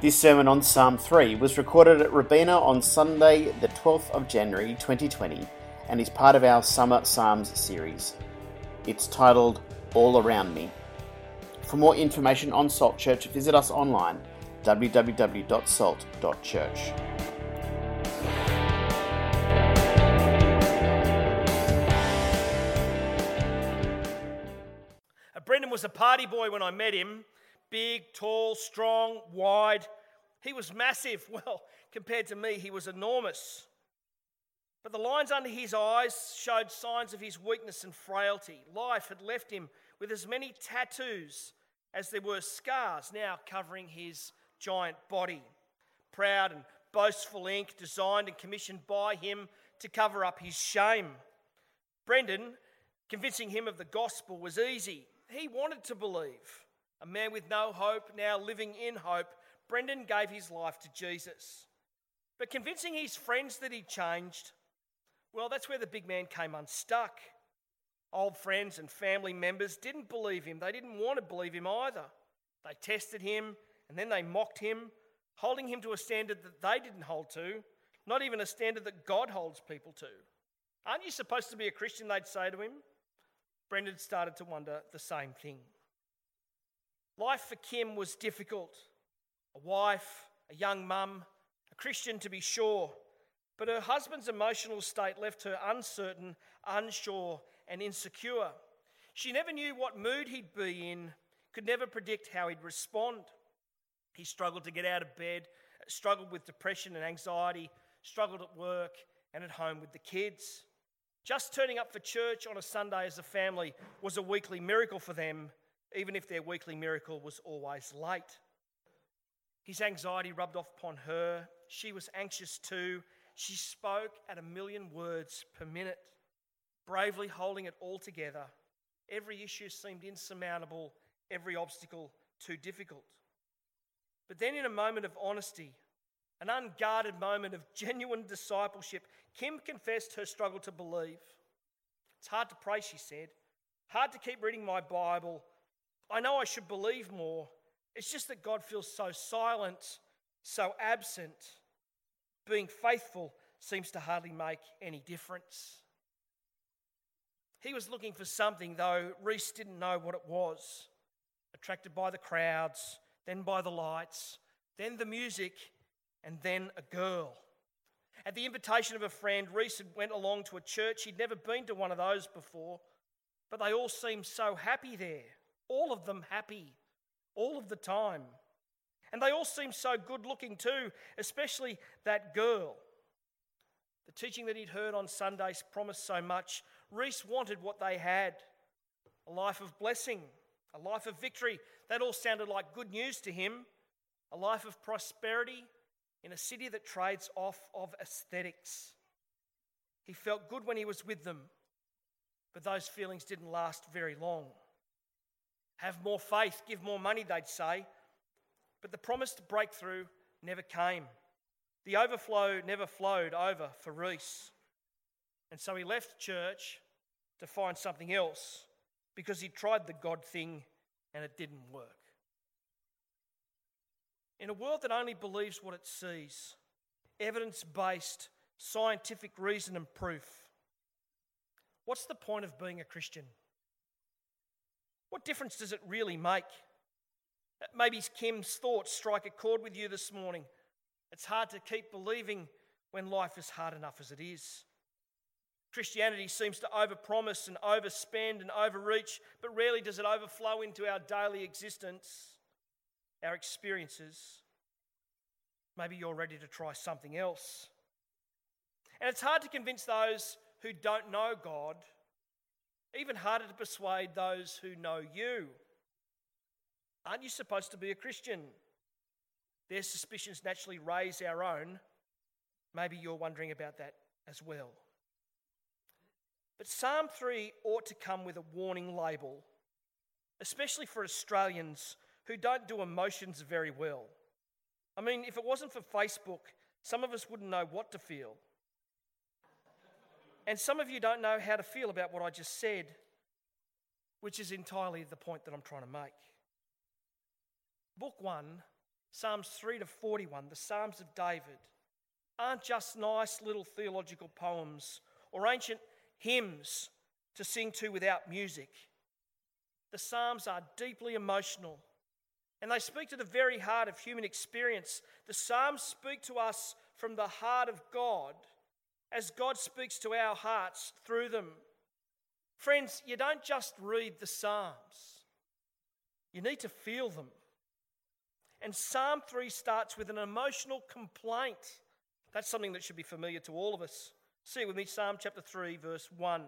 This sermon on Psalm 3 was recorded at Robina on Sunday the 12th of January 2020 and is part of our Summer Psalms series. It's titled All Around Me. For more information on Salt Church, visit us online, www.salt.church. Brendan was a party boy when I met him. Big, tall, strong, wide. He was massive. Well, compared to me, he was enormous. But the lines under his eyes showed signs of his weakness and frailty. Life had left him with as many tattoos as there were scars now covering his giant body. Proud and boastful ink designed and commissioned by him to cover up his shame. Brendan, convincing him of the gospel was easy. He wanted to believe. A man with no hope, now living in hope, Brendan gave his life to Jesus. But convincing his friends that he'd changed, well, that's where the big man came unstuck. Old friends and family members didn't believe him. They didn't want to believe him either. They tested him and then they mocked him, holding him to a standard that they didn't hold to, not even a standard that God holds people to. Aren't you supposed to be a Christian, they'd say to him? Brendan started to wonder the same thing. Life for Kim was difficult. A wife, a young mum, a Christian to be sure, but her husband's emotional state left her uncertain, unsure, and insecure. She never knew what mood he'd be in, could never predict how he'd respond. He struggled to get out of bed, struggled with depression and anxiety, struggled at work and at home with the kids. Just turning up for church on a Sunday as a family was a weekly miracle for them, even if their weekly miracle was always late. His anxiety rubbed off upon her. She was anxious too. She spoke at 1,000,000 words per minute, bravely holding it all together. Every issue seemed insurmountable, every obstacle too difficult. But then in a moment of honesty, an unguarded moment of genuine discipleship, Kim confessed her struggle to believe. It's hard to pray, she said. Hard to keep reading my Bible. I know I should believe more. It's just that God feels so silent, so absent. Being faithful seems to hardly make any difference. He was looking for something, though Reese didn't know what it was. Attracted by the crowds, then by the lights, then the music, and then a girl. At the invitation of a friend, Reese went along to a church. He'd never been to one of those before, but they all seemed so happy there. All of them happy, all of the time. And they all seemed so good looking too, especially that girl. The teaching that he'd heard on Sundays promised so much. Reese wanted what they had, a life of blessing, a life of victory. That all sounded like good news to him, a life of prosperity in a city that trades off of aesthetics. He felt good when he was with them, but those feelings didn't last very long. Have more faith, give more money, they'd say. But the promised breakthrough never came. The overflow never flowed over for Reese. And so he left church to find something else because he tried the God thing and it didn't work. In a world that only believes what it sees, evidence-based, scientific reason and proof, what's the point of being a Christian? What difference does it really make? Maybe Kim's thoughts strike a chord with you this morning. It's hard to keep believing when life is hard enough as it is. Christianity seems to overpromise and overspend and overreach, but rarely does it overflow into our daily existence, our experiences. Maybe you're ready to try something else. And it's hard to convince those who don't know God, even harder to persuade those who know you. Aren't you supposed to be a Christian? Their suspicions naturally raise our own. Maybe you're wondering about that as well. But Psalm 3 ought to come with a warning label, especially for Australians who don't do emotions very well. I mean, if it wasn't for Facebook, some of us wouldn't know what to feel. And some of you don't know how to feel about what I just said, which is entirely the point that I'm trying to make. Book 1 Psalms 3 to 41, the Psalms of David, aren't just nice little theological poems or ancient hymns to sing to without music. The Psalms are deeply emotional, and they speak to the very heart of human experience. The Psalms speak to us from the heart of God as God speaks to our hearts through them. Friends, you don't just read the Psalms. You need to feel them. And Psalm 3 starts with an emotional complaint. That's something that should be familiar to all of us. See with me, Psalm chapter 3, verse 1.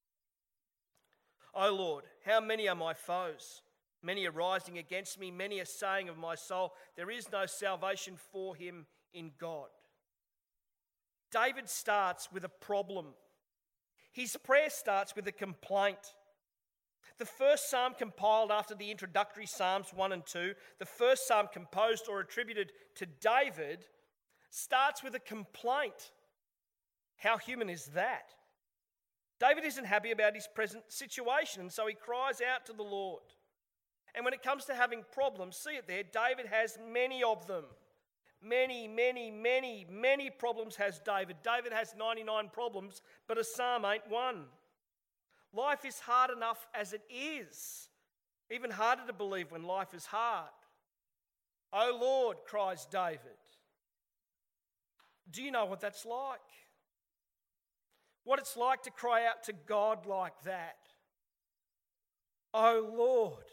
O Lord, how many are my foes? Many are rising against me. Many are saying of my soul, there is no salvation for him in God. David starts with a problem. His prayer starts with a complaint. The first psalm compiled after the introductory Psalms 1 and 2, the first psalm composed or attributed to David, starts with a complaint. How human is that? David isn't happy about his present situation, and so he cries out to the Lord. And when it comes to having problems, see it there, David has many of them. Many problems has David. David has 99 problems, but a psalm ain't one. Life is hard enough as it is. Even harder to believe when life is hard. O Lord, cries David. Do you know what that's like? What it's like to cry out to God like that. O Lord.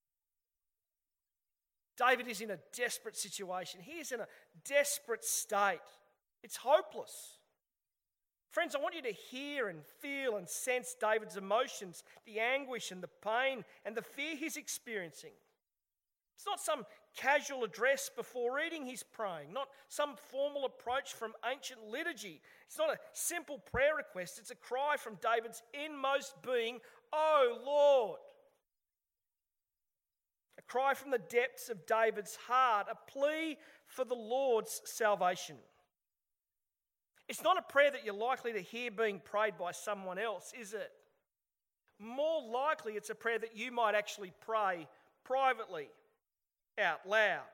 David is in a desperate situation. He is in a desperate state. It's hopeless. Friends, I want you to hear and feel and sense David's emotions, the anguish and the pain and the fear he's experiencing. It's not some casual address before reading he's praying, not some formal approach from ancient liturgy. It's not a simple prayer request. It's a cry from David's inmost being, "O Lord." A cry from the depths of David's heart, a plea for the Lord's salvation. It's not a prayer that you're likely to hear being prayed by someone else, is it? More likely it's a prayer that you might actually pray privately, out loud.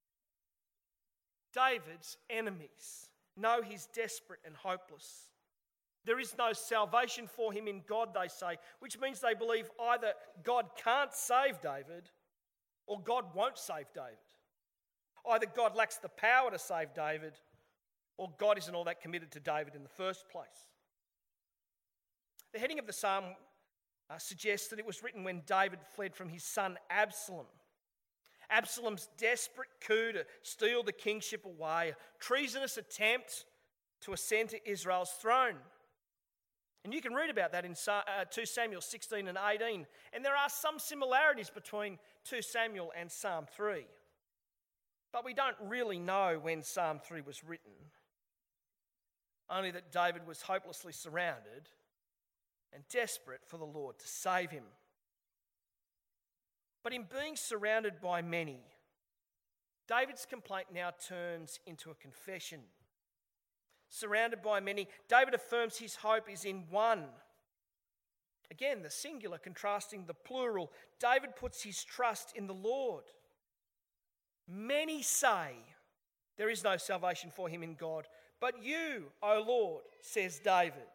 David's enemies know he's desperate and hopeless. There is no salvation for him in God, they say, which means they believe either God can't save David or God won't save David. Either God lacks the power to save David or God isn't all that committed to David in the first place. The heading of the psalm suggests that it was written when David fled from his son Absalom. Absalom's desperate coup to steal the kingship away, a treasonous attempt to ascend to Israel's throne. And you can read about that in 2 Samuel 16 and 18. And there are some similarities between 2 Samuel and Psalm 3. But we don't really know when Psalm 3 was written. Only that David was hopelessly surrounded and desperate for the Lord to save him. But in being surrounded by many, David's complaint now turns into a confession. Surrounded by many, David affirms his hope is in one. Again, the singular contrasting the plural. David puts his trust in the Lord. Many say there is no salvation for him in God, but you, O Lord, says David.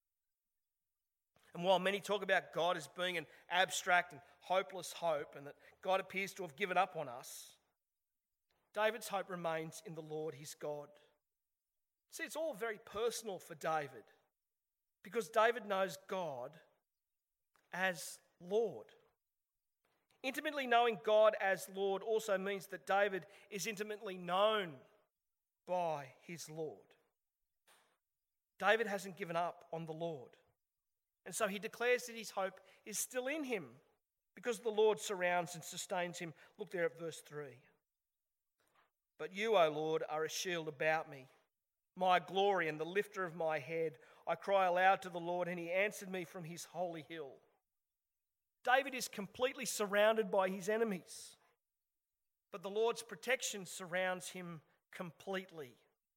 And while many talk about God as being an abstract and hopeless hope and that God appears to have given up on us, David's hope remains in the Lord, his God. See, it's all very personal for David because David knows God as Lord. Intimately knowing God as Lord also means that David is intimately known by his Lord. David hasn't given up on the Lord. And so he declares that his hope is still in him because the Lord surrounds and sustains him. Look there at verse 3. But you, O Lord, are a shield about me, my glory and the lifter of my head. I cry aloud to the Lord, and he answered me from his holy hill. David is completely surrounded by his enemies, but the Lord's protection surrounds him completely.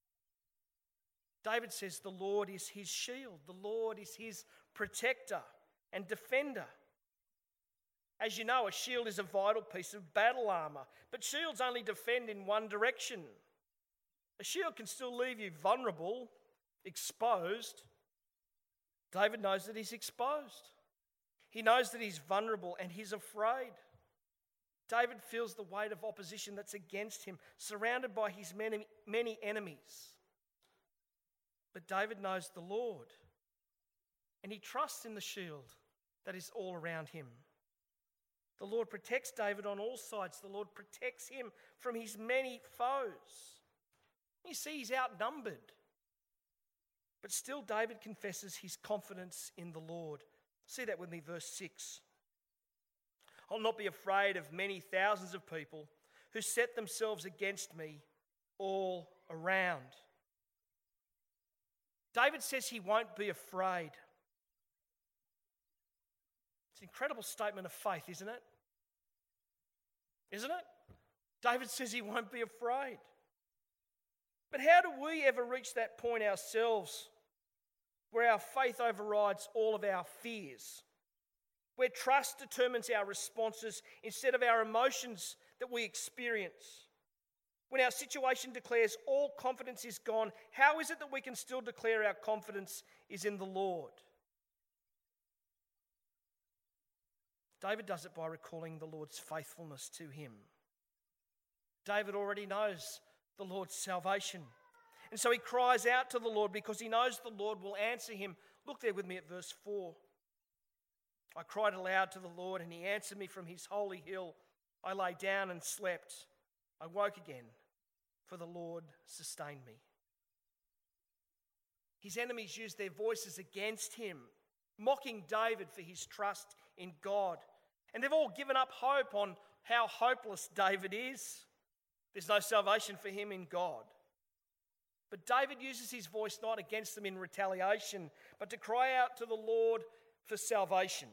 David says the Lord is his shield. The Lord is his protector and defender. As you know, a shield is a vital piece of battle armour, but shields only defend in one direction. A shield can still leave you vulnerable, exposed. David knows that he's exposed. He knows that he's vulnerable and he's afraid. David feels the weight of opposition that's against him, surrounded by his many enemies. But David knows the Lord, and he trusts in the shield that is all around him. The Lord protects David on all sides. The Lord protects him from his many foes. You see, he's outnumbered. But still, David confesses his confidence in the Lord. See that with me, verse 6. I'll not be afraid of many thousands of people who set themselves against me all around. David says he won't be afraid. It's an incredible statement of faith, isn't it? Isn't it? David says he won't be afraid. But how do we ever reach that point ourselves where our faith overrides all of our fears? Where trust determines our responses instead of our emotions that we experience? When our situation declares all confidence is gone, how is it that we can still declare our confidence is in the Lord? David does it by recalling the Lord's faithfulness to him. David already knows the Lord's salvation. And so he cries out to the Lord because he knows the Lord will answer him. Look there with me at verse 4. I cried aloud to the Lord, and he answered me from his holy hill. I lay down and slept. I woke again, for the Lord sustained me. His enemies used their voices against him, mocking David for his trust in God. And they've all given up hope on how hopeless David is. There's no salvation for him in God. But David uses his voice not against them in retaliation, but to cry out to the Lord for salvation.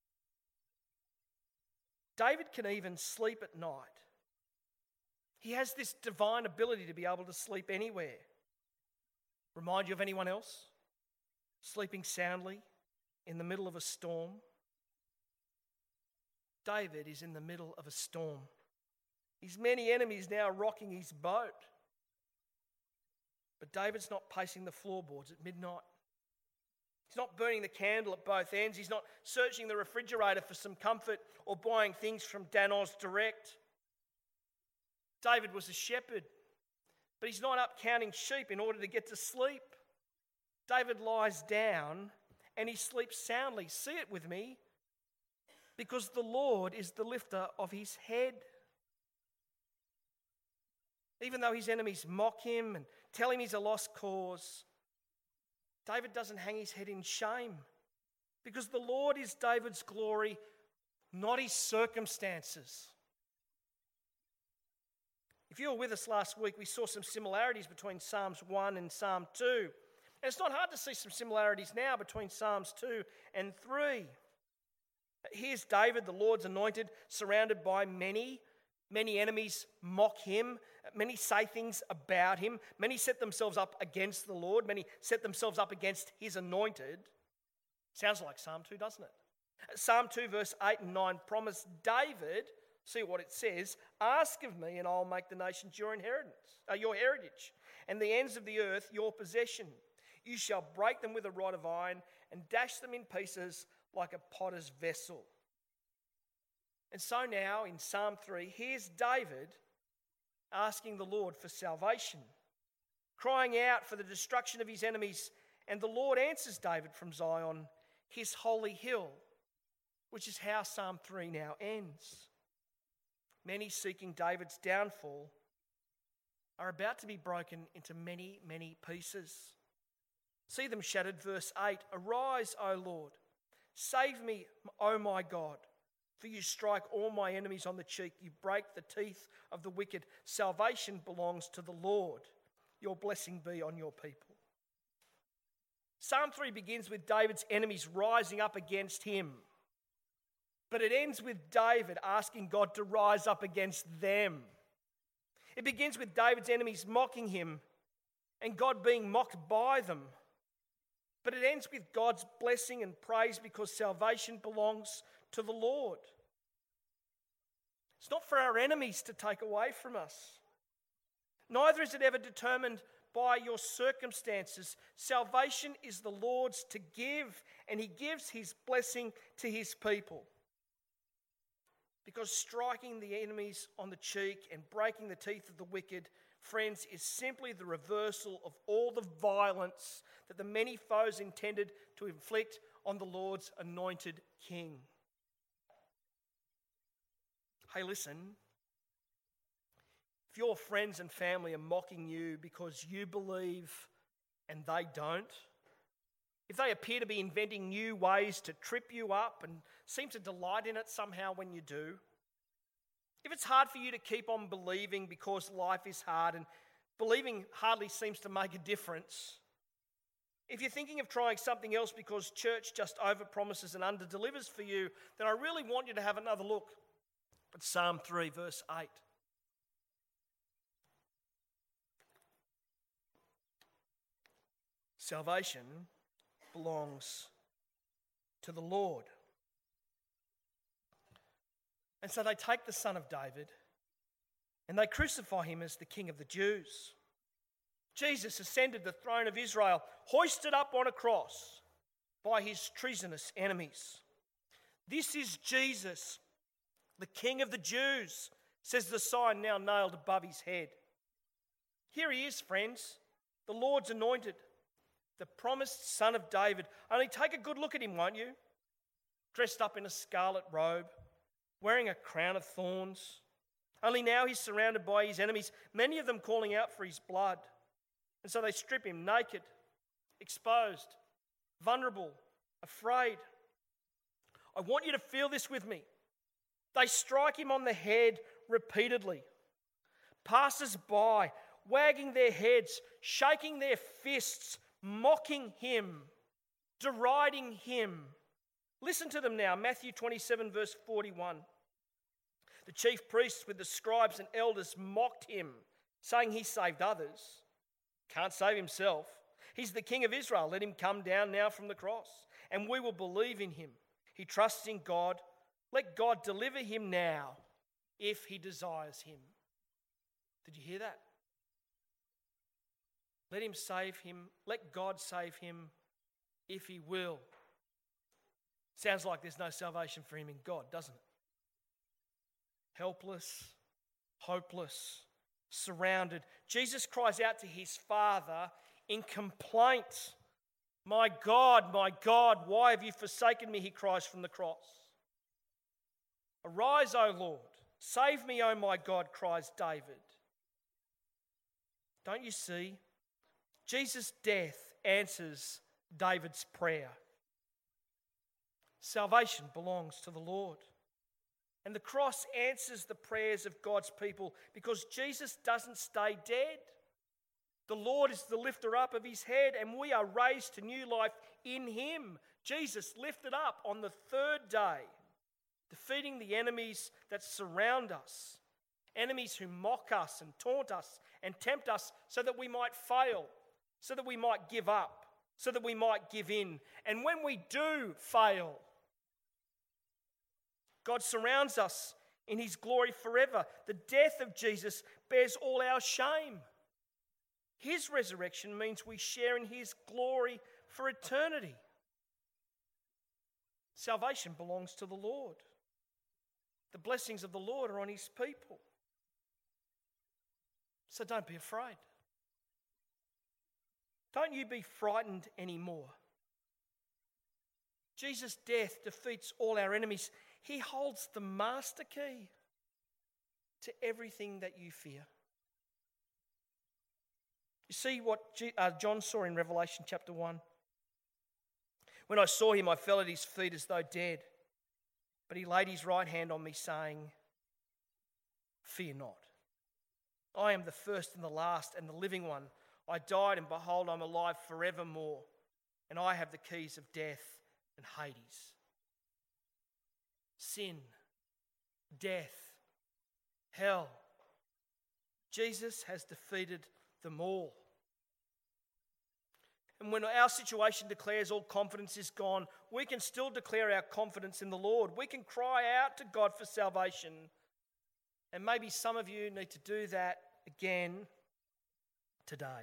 David can even sleep at night. He has this divine ability to be able to sleep anywhere. Remind you of anyone else? Sleeping soundly in the middle of a storm? David is in the middle of a storm. His many enemies now are rocking his boat. But David's not pacing the floorboards at midnight. He's not burning the candle at both ends. He's not searching the refrigerator for some comfort or buying things from Danos Direct. David was a shepherd, but he's not up counting sheep in order to get to sleep. David lies down and he sleeps soundly. See it with me. Because the Lord is the lifter of his head. Even though his enemies mock him and tell him he's a lost cause, David doesn't hang his head in shame. Because the Lord is David's glory, not his circumstances. If you were with us last week, we saw some similarities between Psalms 1 and Psalm 2. And it's not hard to see some similarities now between Psalms 2 and 3. Here's David, the Lord's anointed, surrounded by many enemies mock him. Many say things about him. Many set themselves up against the Lord. Many set themselves up against his anointed. Sounds like Psalm 2, doesn't it? Psalm 2 verse 8 and 9 promise David, see what it says, ask of me and I'll make the nations your heritage, and the ends of the earth your possession. You shall break them with a rod of iron and dash them in pieces like a potter's vessel. And so now in Psalm 3, here's David asking the Lord for salvation, crying out for the destruction of his enemies, and the Lord answers David from Zion, his holy hill, which is how Psalm 3 now ends. Many seeking David's downfall are about to be broken into many pieces. See them shattered, verse 8, arise, O Lord, save me, O my God. For you strike all my enemies on the cheek. You break the teeth of the wicked. Salvation belongs to the Lord. Your blessing be on your people. Psalm 3 begins with David's enemies rising up against him. But it ends with David asking God to rise up against them. It begins with David's enemies mocking him and God being mocked by them. But it ends with God's blessing and praise because salvation belongs to the Lord. It's not for our enemies to take away from us. Neither is it ever determined by your circumstances. Salvation is the Lord's to give, and he gives his blessing to his people. Because striking the enemies on the cheek and breaking the teeth of the wicked, friends, is simply the reversal of all the violence that the many foes intended to inflict on the Lord's anointed king. Hey, listen. If your friends and family are mocking you because you believe and they don't, if they appear to be inventing new ways to trip you up and seem to delight in it somehow when you do, if it's hard for you to keep on believing because life is hard and believing hardly seems to make a difference, if you're thinking of trying something else because church just overpromises and underdelivers for you, then I really want you to have another look at Psalm 3, verse 8. Salvation belongs to the Lord. And so they take the Son of David and they crucify him as the King of the Jews. Jesus ascended the throne of Israel, hoisted up on a cross by his treasonous enemies. This is Jesus, the King of the Jews, says the sign now nailed above his head. Here he is, friends, the Lord's anointed, the promised Son of David. Only take a good look at him, won't you? Dressed up in a scarlet robe, wearing a crown of thorns. Only now he's surrounded by his enemies, many of them calling out for his blood. And so they strip him naked, exposed, vulnerable, afraid. I want you to feel this with me. They strike him on the head repeatedly. Passers-by, wagging their heads, shaking their fists, mocking him, deriding him. Listen to them now, Matthew 27, verse 41. The chief priests with the scribes and elders mocked him, saying he saved others. Can't save himself. He's the King of Israel. Let him come down now from the cross, and we will believe in him. He trusts in God. Let God deliver him now if he desires him. Did you hear that? Let him save him. Let God save him if he will. Sounds like there's no salvation for him in God, doesn't it? Helpless, hopeless, surrounded. Jesus cries out to his Father in complaint. My God, why have you forsaken me? He cries from the cross. Arise, O Lord. Save me, O my God, cries David. Don't you see? Jesus' death answers David's prayer. Salvation belongs to the Lord. And the cross answers the prayers of God's people because Jesus doesn't stay dead. The Lord is the lifter up of his head, and we are raised to new life in him. Jesus lifted up on the third day, defeating the enemies that surround us, enemies who mock us and taunt us and tempt us so that we might fail, so that we might give up, so that we might give in. And when we do fail, God surrounds us in his glory forever. The death of Jesus bears all our shame. His resurrection means we share in his glory for eternity. Salvation belongs to the Lord. The blessings of the Lord are on his people. So don't be afraid. Don't you be frightened anymore. Jesus' death defeats all our enemies. He holds the master key to everything that you fear. You see what John saw in Revelation chapter 1? When I saw him, I fell at his feet as though dead. But he laid his right hand on me, saying, Fear not. I am the first and the last and the living one. I died, and behold, I'm alive forevermore. And I have the keys of death and Hades. Sin, death, hell. Jesus has defeated them all. And when our situation declares all confidence is gone, we can still declare our confidence in the Lord. We can cry out to God for salvation And maybe some of you need to do that again today.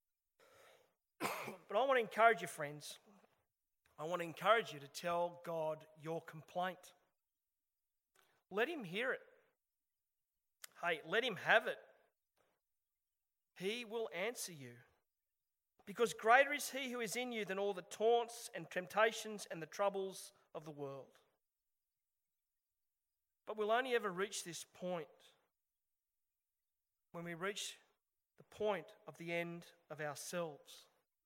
But I want to encourage you, friends. I want to encourage you to tell God your complaint. Let him hear it. Hey, let him have it. He will answer you. Because greater is he who is in you than all the taunts and temptations and the troubles of the world. But we'll only ever reach this point when we reach the point of the end of ourselves.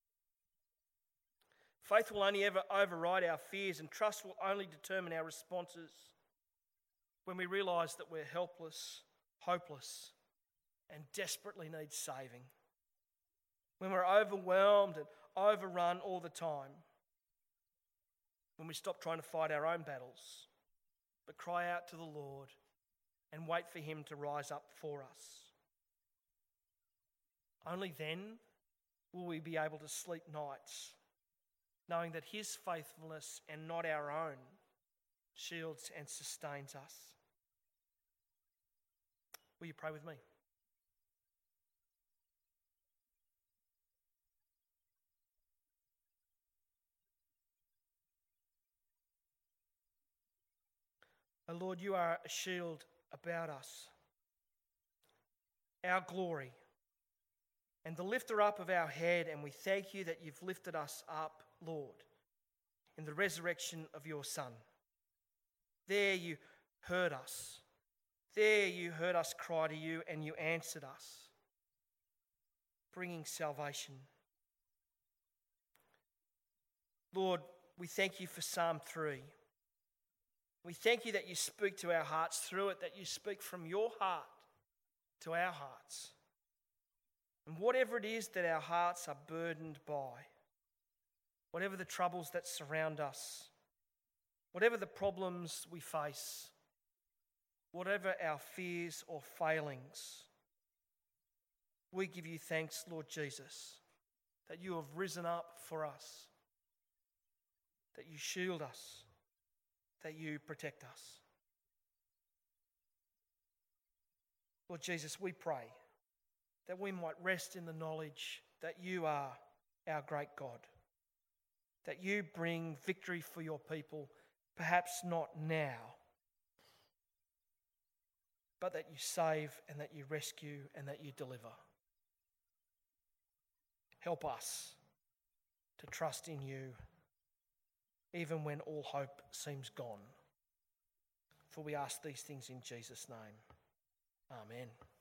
Faith will only ever override our fears, and trust will only determine our responses when we realise that we're helpless, hopeless, and desperately need saving. When we're overwhelmed and overrun all the time. When we stop trying to fight our own battles, but cry out to the Lord and wait for him to rise up for us. Only then will we be able to sleep nights, knowing that his faithfulness and not our own shields and sustains us. Will you pray with me? O Lord, you are a shield about us, our glory, and the lifter up of our head, and we thank you that you've lifted us up, Lord, in the resurrection of your Son. There you heard us. There you heard us cry to you, and you answered us, bringing salvation. Lord, we thank you for Psalm 3. We thank you that you speak to our hearts through it, that you speak from your heart to our hearts. And whatever it is that our hearts are burdened by, whatever the troubles that surround us, whatever the problems we face, whatever our fears or failings, we give you thanks, Lord Jesus, that you have risen up for us, that you shield us, that you protect us. Lord Jesus, we pray that we might rest in the knowledge that you are our great God, that you bring victory for your people, perhaps not now, but that you save and that you rescue and that you deliver. Help us to trust in you even when all hope seems gone. For we ask these things in Jesus' name. Amen.